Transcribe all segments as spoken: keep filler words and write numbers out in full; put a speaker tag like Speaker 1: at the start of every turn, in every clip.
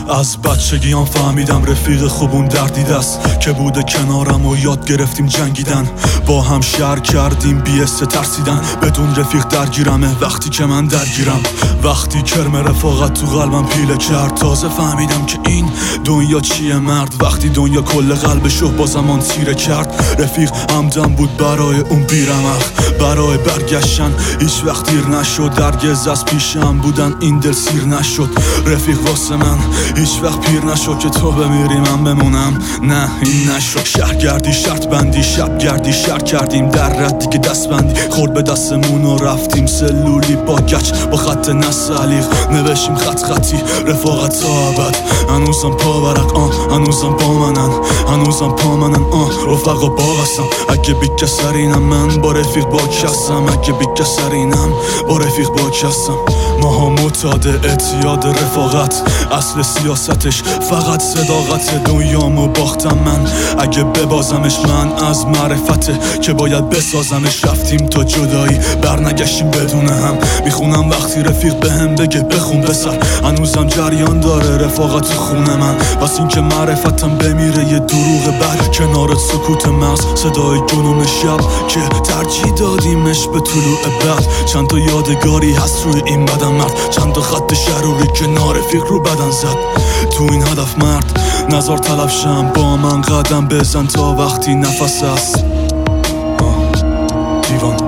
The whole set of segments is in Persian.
Speaker 1: از بچگیام فهمیدم رفیق خوبون دردیده است که بوده کنارم و یاد گرفتیم جنگیدن، با هم شهر کردیم بی‌حس ترسیدن. بدون رفیق درگیرمه وقتی که من درگیرم، وقتی کرم رفاقت تو قلبم پیله کرد. تازه فهمیدم که این دنیا چیه مرد، وقتی دنیا کل قلبشو با زمان تیره کرد. رفیق همدم بود برای اون بیرمق، برای برگشتن هیچ وقت دیر نشد. درگز از پیشم بودن این دل سیر نشد. رفیق واسه من هیچ وقت پیر نشد که تو بمیری من بمونم، نه این نشد. شهرگردی شرط بندی شب گردی شهر کردیم، در ردی که دست بندی خورد به دستمون و رفتیم سلولی با گچ با خط نسلیق نوشیم خط خطی رفاقت تا ابد. هنوزم پا برق آن هنوزم پا منن هنوزم پا منن آن رفقا باقستم. اگه بی کسرینم من با رفیق با کسم، اگه بی کسرینم با رفیق با کسم. ماها معتاد اعتیاد رفاقت، اصل سیاستش فقط صداقت. دنیامو باختم من اگه ببازمش، من از معرفته که باید بسازمش. رفتیم تا جدایی برنگشتیم بدون هم، میخونم وقتی رفیق بهم بگه بخون بسر. هنوزم جریان داره رفاقت خونه من، بس این که معرفتم بمیره یه دروغ بر. کنار سکوت مغز صدای جنون شب که ترجیح دادیمش به طلوع بعد. چند تا یادگاری هست روی این بدن مرد، چند تا خط شروری کنار رفیق رو بدن زد. تو این هدف مرد نظر طلب شم، با من قدم بزن تا وقتی نفس است. دیوان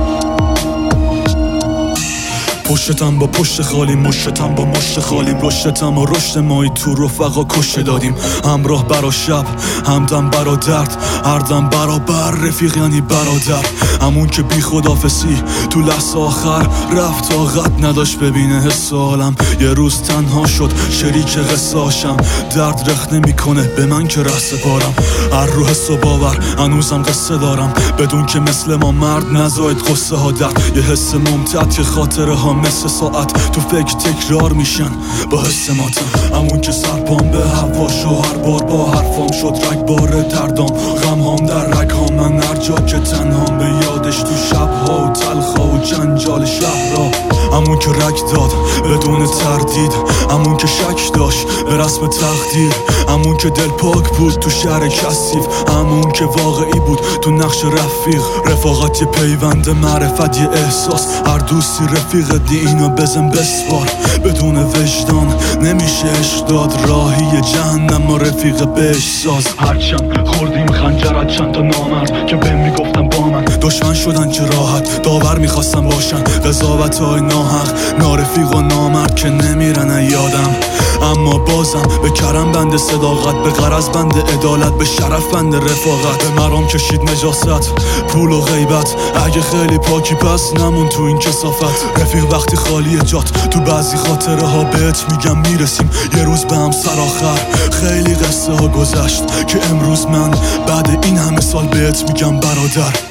Speaker 1: پشتم با پشت خالی، مشتم با مشت خالی، رشتم و رشت مایی تو رفقا کشته دادیم. همراه برا شب همدم برا درد، هر دم برابر رفیق یعنی برادر. همون که بی خدافسی تو لحظه آخر رفت، طاقت نداشت ببینه حس عالم. یه روز تنها شد شریک قصاشم، درد رخ نمیکنه به من که ره سپارم. هر رو حس و باور هنوزم قصه دارم، بدون که مثل ما مرد نزاید قصه ها درد. یه حس ممتد که خاطره ها مثل ساعت تو فکر تکرار میشن با حس ماتم. همون که سرپام به هواش و هر بار با حرفام شد رگبار دردام، غم هم در رگ ها. من هر جا که تنهام به یادش تو شبها و تلخا و جنجال شهرها. همون که رگ داد بدون تردید، همون که شک داشت به رسم تقدیر، همون که دل پاک بود تو شهر کثیف، همون که واقعی بود تو نقش رفیق. رفاقت یه پیوند معرفت یه احساس، هر دوستی رفیق دی اینو بزن بسپار. بدون وجدان نمیشه عشق داد، راهی جهنم و رفیق بهش ساز. هرچند خوردیم خنجرت چند تا نامرد که بهم میگفتن با من دشمن شدن چه راحت، داور میخواستن باشن قضاوت های ناحق. نارفیق و نامرد که نمیرن یادم، اما بازم به کرم بند صداقت، به غرض بند عدالت، به شرف بند رفاقت. به مرام کشید نجاست پول و غیبت، اگه خیلی پاکی پس نمون تو این کثافت. رفیق وقتی خالی جات تو بعضی خاطره ها بهت میگم میرسیم یه روز به هم سر آخر. خیلی قصه ها گذشت که امروز من بعد این همه سال بهت میگم برادر.